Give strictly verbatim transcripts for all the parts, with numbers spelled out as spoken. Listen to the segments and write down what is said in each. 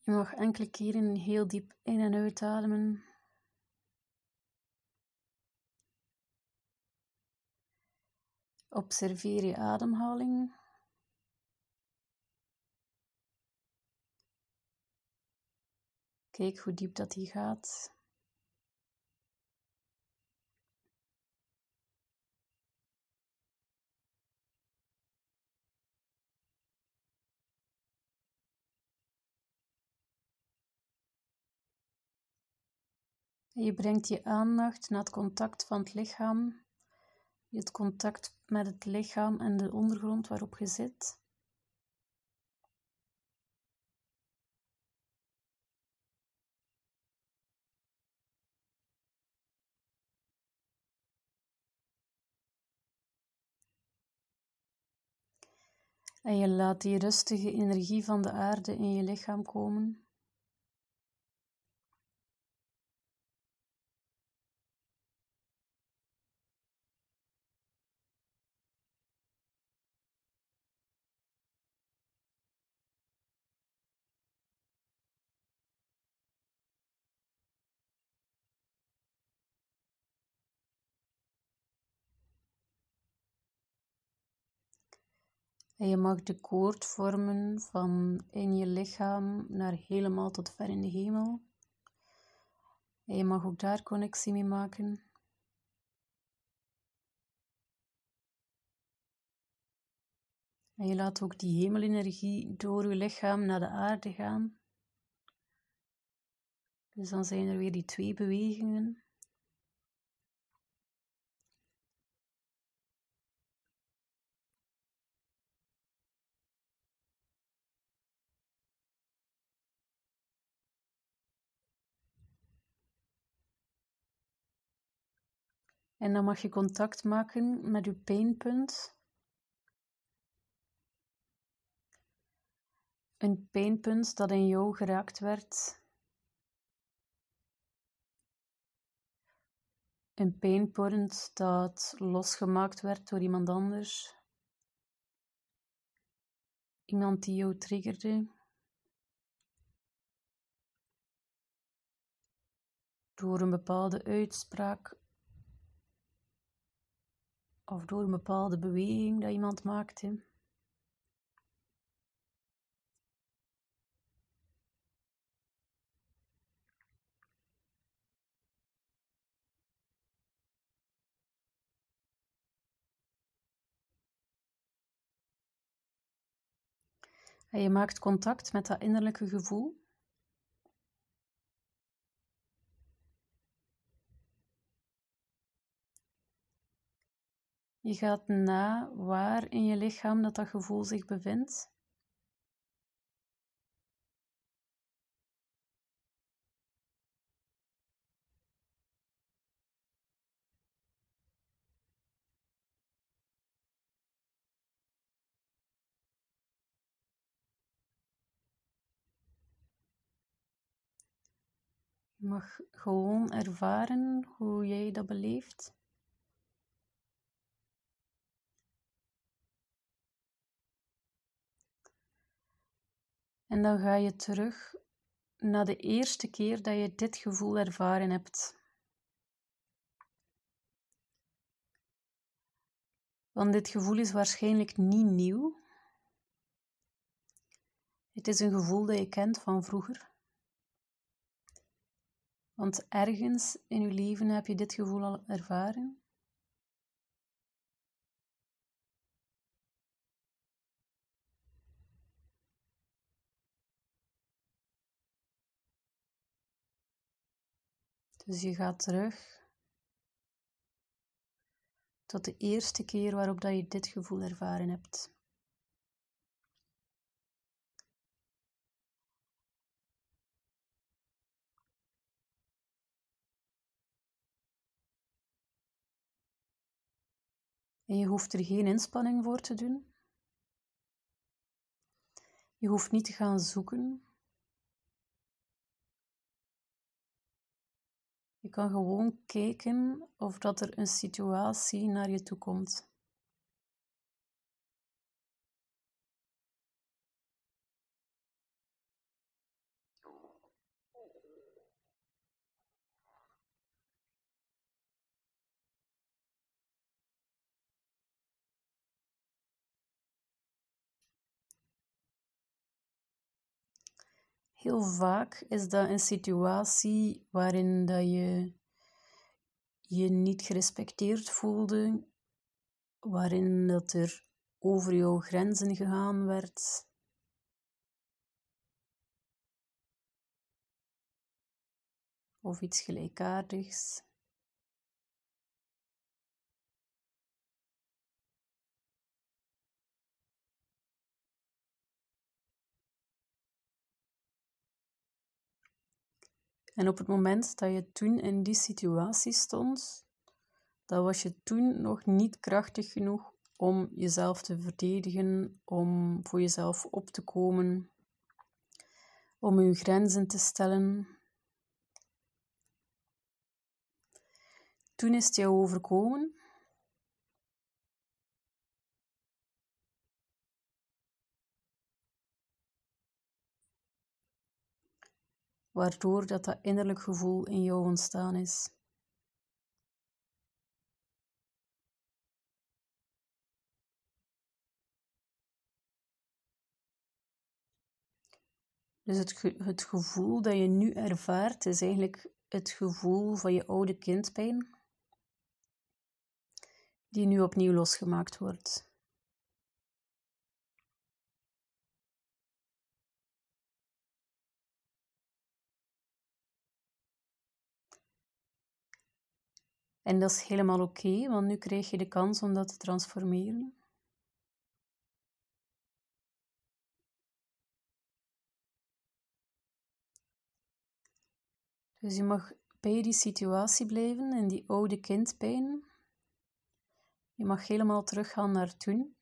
Je mag enkele keren heel diep in- en uitademen. Observeer je ademhaling. Kijk hoe diep dat die gaat. En je brengt je aandacht naar het contact van het lichaam. Het contact met het lichaam en de ondergrond waarop je zit. En je laat die rustige energie van de aarde in je lichaam komen. En je mag de koord vormen van in je lichaam naar helemaal tot ver in de hemel. En je mag ook daar connectie mee maken. En je laat ook die hemelenergie door je lichaam naar de aarde gaan. Dus dan zijn er weer die twee bewegingen. En dan mag je contact maken met je pijnpunt. Een pijnpunt dat in jou geraakt werd. Een pijnpunt dat losgemaakt werd door iemand anders. Iemand die jou triggerde. Door een bepaalde uitspraak. Of door een bepaalde beweging dat iemand maakte. En je maakt contact met dat innerlijke gevoel. Je gaat na waar in je lichaam dat, dat gevoel zich bevindt. Je mag gewoon ervaren hoe jij dat beleeft. En dan ga je terug naar de eerste keer dat je dit gevoel ervaren hebt. Want dit gevoel is waarschijnlijk niet nieuw. Het is een gevoel dat je kent van vroeger. Want ergens in je leven heb je dit gevoel al ervaren. Dus je gaat terug tot de eerste keer waarop dat je dit gevoel ervaren hebt. En je hoeft er geen inspanning voor te doen. Je hoeft niet te gaan zoeken. Je kan gewoon kijken of dat er een situatie naar je toe komt. Heel vaak is dat een situatie waarin dat je je niet gerespecteerd voelde, waarin dat er over jouw grenzen gegaan werd. Of iets gelijkaardigs. En op het moment dat je toen in die situatie stond, dan was je toen nog niet krachtig genoeg om jezelf te verdedigen, om voor jezelf op te komen, om je grenzen te stellen. Toen is het jou overkomen. Waardoor dat, dat innerlijk gevoel in jou ontstaan is. Dus het, ge- het gevoel dat je nu ervaart, is eigenlijk het gevoel van je oude kindpijn, die nu opnieuw losgemaakt wordt. En dat is helemaal oké, want nu krijg je de kans om dat te transformeren. Dus je mag bij die situatie blijven, in die oude kindpijn. Je mag helemaal teruggaan naar toen.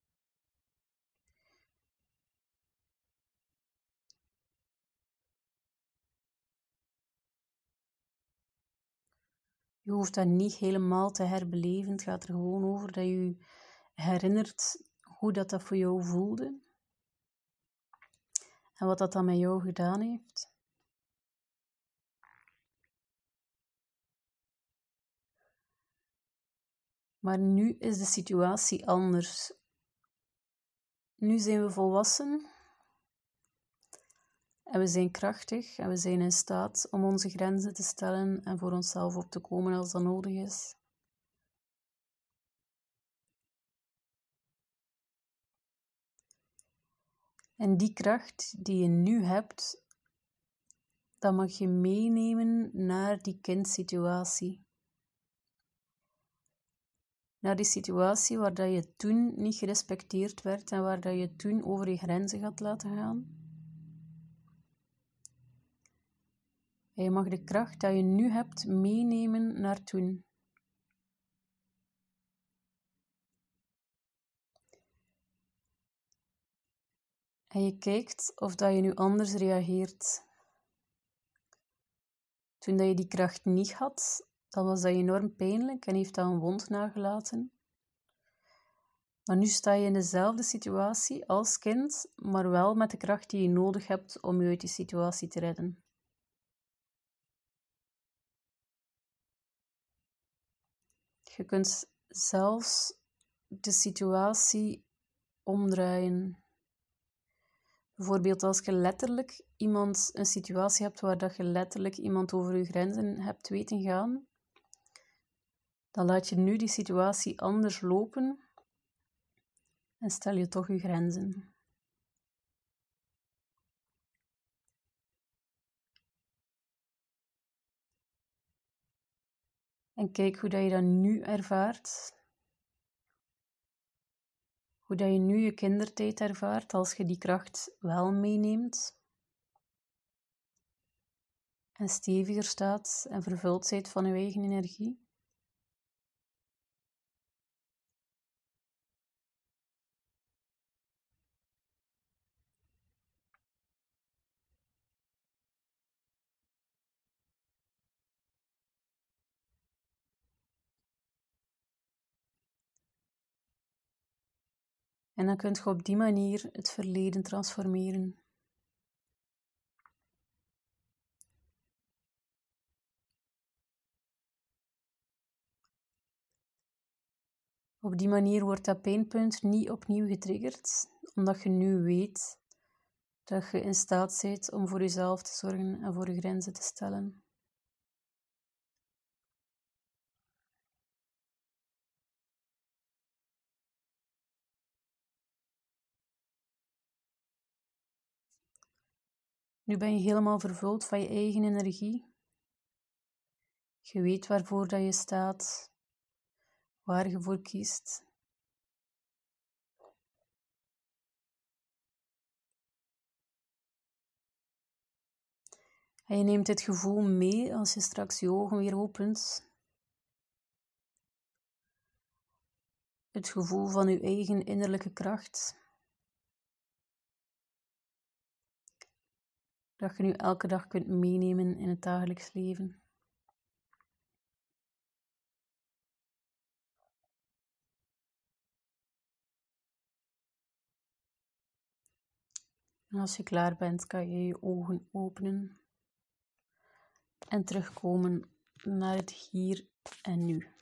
Je hoeft dat niet helemaal te herbeleven. Het gaat er gewoon over dat je je herinnert hoe dat, dat voor jou voelde. En wat dat dan met jou gedaan heeft. Maar nu is de situatie anders. Nu zijn we volwassen. En we zijn krachtig en we zijn in staat om onze grenzen te stellen en voor onszelf op te komen als dat nodig is. En die kracht die je nu hebt, dat mag je meenemen naar die kindsituatie. Naar die situatie waar dat je toen niet gerespecteerd werd en waar dat je toen over je grenzen gaat laten gaan. En je mag de kracht die je nu hebt meenemen naar toen. En je kijkt of dat je nu anders reageert. Toen dat je die kracht niet had, dan was dat enorm pijnlijk en heeft dat een wond nagelaten. Maar nu sta je in dezelfde situatie als kind, maar wel met de kracht die je nodig hebt om je uit die situatie te redden. Je kunt zelfs de situatie omdraaien. Bijvoorbeeld als je letterlijk iemand een situatie hebt waar dat je letterlijk iemand over je grenzen hebt weten gaan, dan laat je nu die situatie anders lopen en stel je toch je grenzen. En kijk hoe dat je dat nu ervaart. Hoe dat je nu je kindertijd ervaart als je die kracht wel meeneemt. En steviger staat en vervuld bent van je eigen energie. En dan kun je op die manier het verleden transformeren. Op die manier wordt dat pijnpunt niet opnieuw getriggerd, omdat je nu weet Dat je in staat bent om voor jezelf te zorgen en voor je grenzen te stellen. Nu ben je helemaal vervuld van je eigen energie. Je weet waarvoor dat je staat, waar je voor kiest. En je neemt dit gevoel mee als je straks je ogen weer opent. Het gevoel van je eigen innerlijke kracht. Dat je nu elke dag kunt meenemen in het dagelijks leven. En als je klaar bent, kan je je ogen openen en terugkomen naar het hier en nu.